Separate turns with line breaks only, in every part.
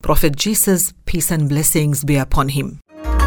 Prophet Jesus, peace and blessings be upon him.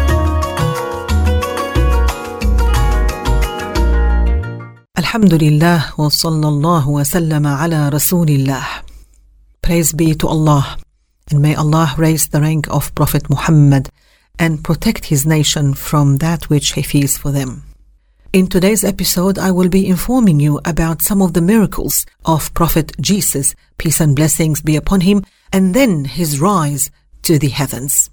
Alhamdulillah wa sallallahu wa sallama ala Rasulillah. Praise be to Allah, and may Allah raise the rank of Prophet Muhammad and protect his nation from that which he fears for them. In today's episode, I will be informing you about some of the miracles of Prophet Jesus, peace and blessings be upon him, and then his rise to the heavens.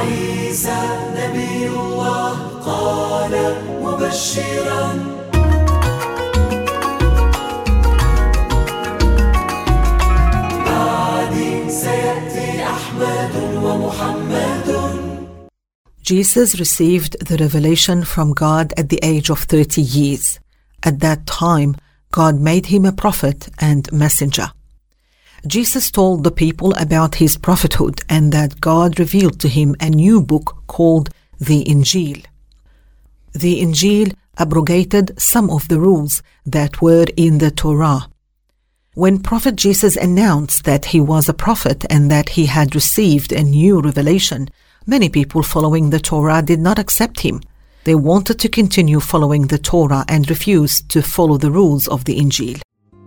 Jesus received the revelation from God at the age of 30 years. At that time, God made him a prophet and messenger. Jesus told the people about his prophethood and that God revealed to him a new book called the Injil. The Injil abrogated some of the rules that were in the Torah. When Prophet Jesus announced that he was a prophet and that he had received a new revelation, many people following the Torah did not accept him. They wanted to continue following the Torah and refused to follow the rules of the Injil.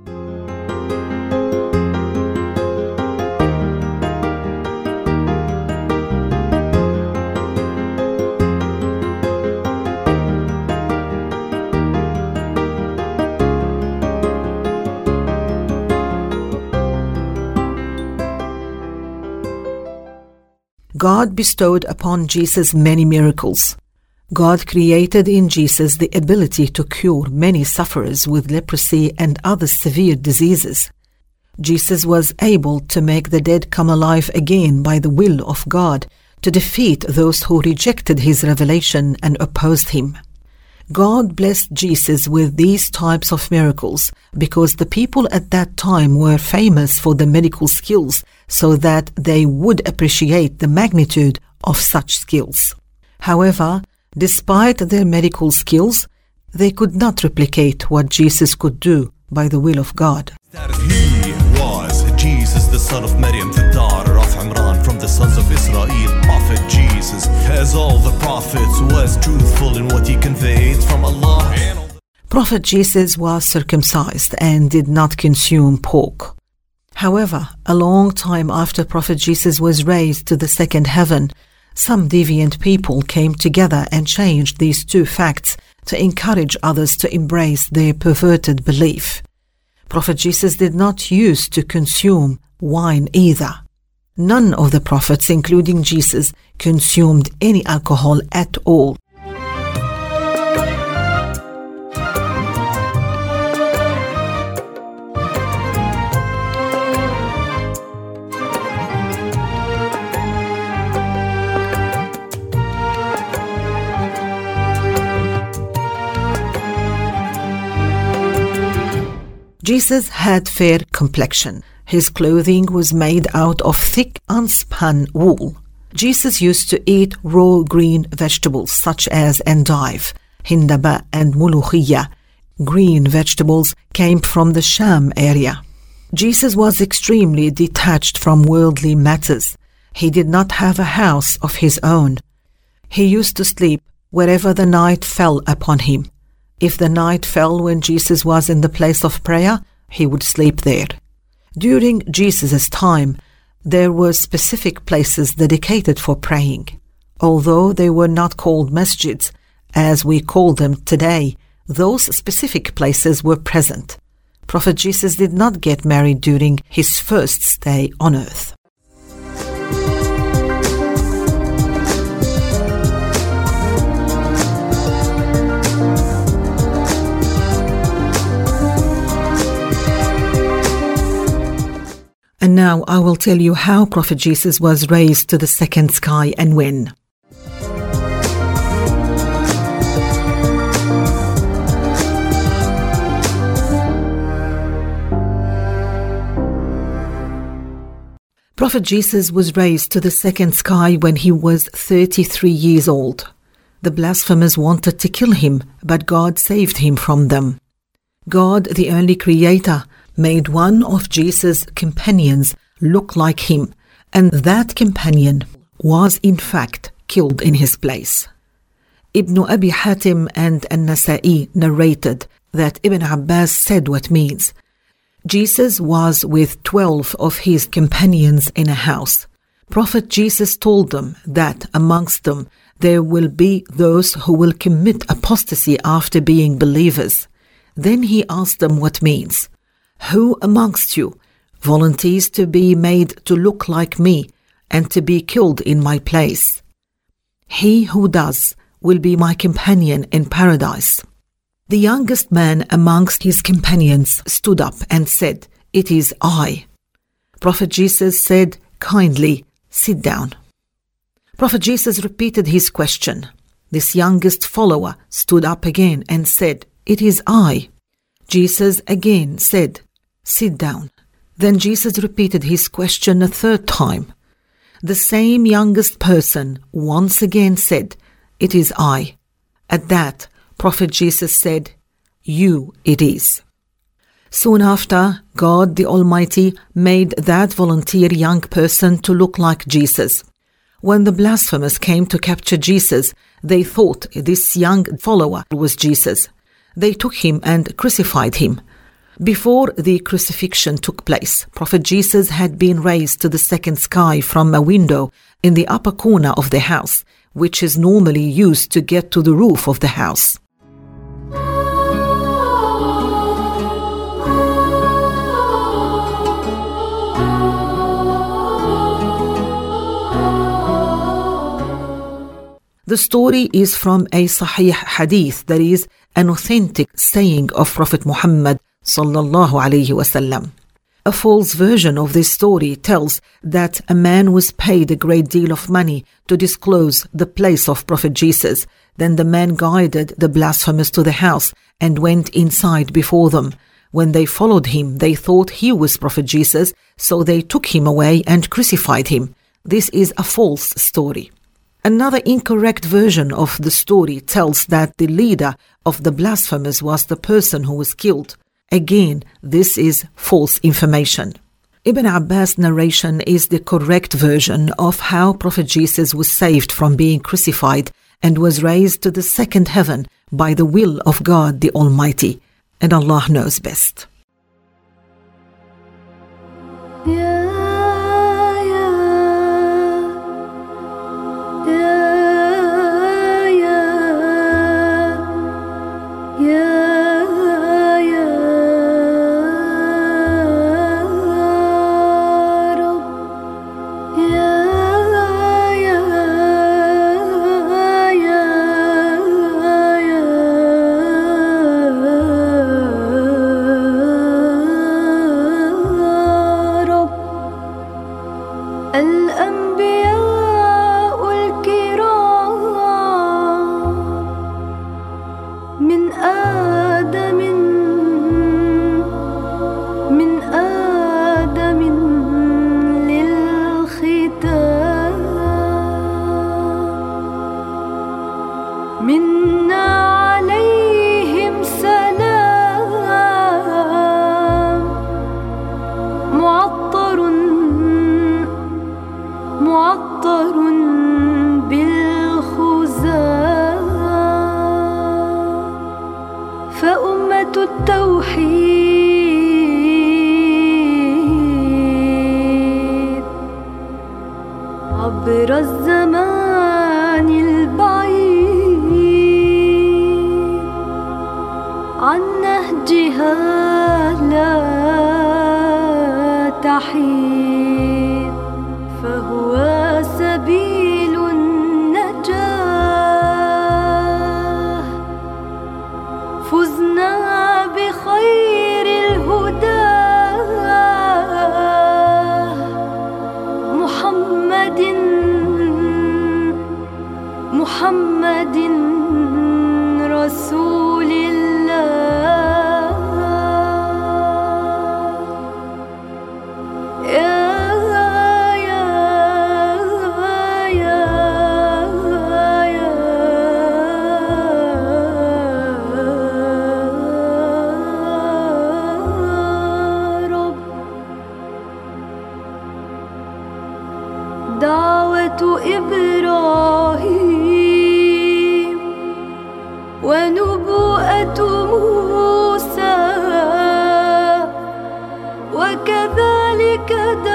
God bestowed upon Jesus many miracles. God created in Jesus the ability to cure many sufferers with leprosy and other severe diseases. Jesus was able to make the dead come alive again by the will of God, to defeat those who rejected his revelation and opposed him. God blessed Jesus with these types of miracles because the people at that time were famous for their medical skills, so that they would appreciate the magnitude of such skills. However, despite their medical skills, they could not replicate what Jesus could do by the will of God.
He was Jesus, the son of Maryam, the daughter of Imran, from the sons of Israel. Prophet Jesus, as all the prophets, was truthful in what he conveyed from Allah.
Prophet Jesus was circumcised and did not consume pork. However, a long time after Prophet Jesus was raised to the second heaven, some deviant people came together and changed these two facts to encourage others to embrace their perverted belief. Prophet Jesus did not use to consume wine either. None of the prophets, including Jesus, consumed any alcohol at all. Jesus had fair complexion. His clothing was made out of thick unspun wool. Jesus used to eat raw green vegetables such as endive, hindaba and mulukhiyya. Green vegetables came from the Sham area. Jesus was extremely detached from worldly matters. He did not have a house of his own. He used to sleep wherever the night fell upon him. If the night fell when Jesus was in the place of prayer, he would sleep there. During Jesus' time, there were specific places dedicated for praying. Although they were not called masjids, as we call them today, those specific places were present. Prophet Jesus did not get married during his first stay on earth. And now I will tell you how Prophet Jesus was raised to the second sky and when. Prophet Jesus was raised to the second sky when he was 33 years old. The blasphemers wanted to kill him, but God saved him from them. God, the only creator, made one of Jesus' companions look like him and that companion was in fact killed in his place. Ibn Abi Hatim and An-Nasa'i narrated that Ibn Abbas said what means. Jesus was with 12 of his companions in a house. Prophet Jesus told them that amongst them there will be those who will commit apostasy after being believers. Then he asked them what means. Who amongst you volunteers to be made to look like me and to be killed in my place? He who does will be my companion in paradise. The youngest man amongst his companions stood up and said, "It is I." Prophet Jesus said, "Kindly sit down." Prophet Jesus repeated his question. This youngest follower stood up again and said, "It is I." Jesus again said, "Sit down." Then Jesus repeated his question a third time. The same youngest person once again said, "It is I." At that, Prophet Jesus said, "You it is." Soon after, God the Almighty made that volunteer young person to look like Jesus. When the blasphemers came to capture Jesus, they thought this young follower was Jesus. They took him and crucified him. Before the crucifixion took place, Prophet Jesus had been raised to the second sky from a window in the upper corner of the house, which is normally used to get to the roof of the house. The story is from a Sahih Hadith, that is, an authentic saying of Prophet Muhammad sallallahu alayhi wasallam. A false version of this story tells that a man was paid a great deal of money to disclose the place of Prophet Jesus. Then the man guided the blasphemers to the house and went inside before them. When they followed him, they thought he was Prophet Jesus, so they took him away and crucified him. This is a false story. Another incorrect version of the story tells that the leader of the blasphemers was the person who was killed. Again, this is false information. Ibn Abbas' narration is the correct version of how Prophet Jesus was saved from being crucified and was raised to the second heaven by the will of God the Almighty. And Allah knows best.
التوحيد عبر الزمان البعيد عن نهجها لا تحيد فهو سبيل النجاة فزنا بخير الهدى محمد رسول الله. إبراهيم ونبوءة موسى وكذلك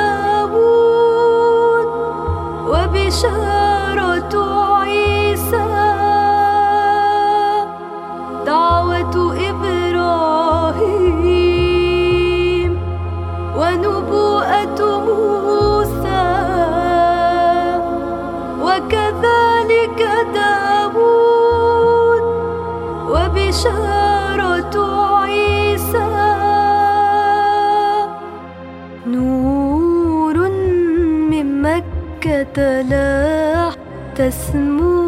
داود وبشارة عيسى دعوة إبراهيم ونبوءة موسى وكذلك داود وبشارة عيسى نور من مكة لاح تسمو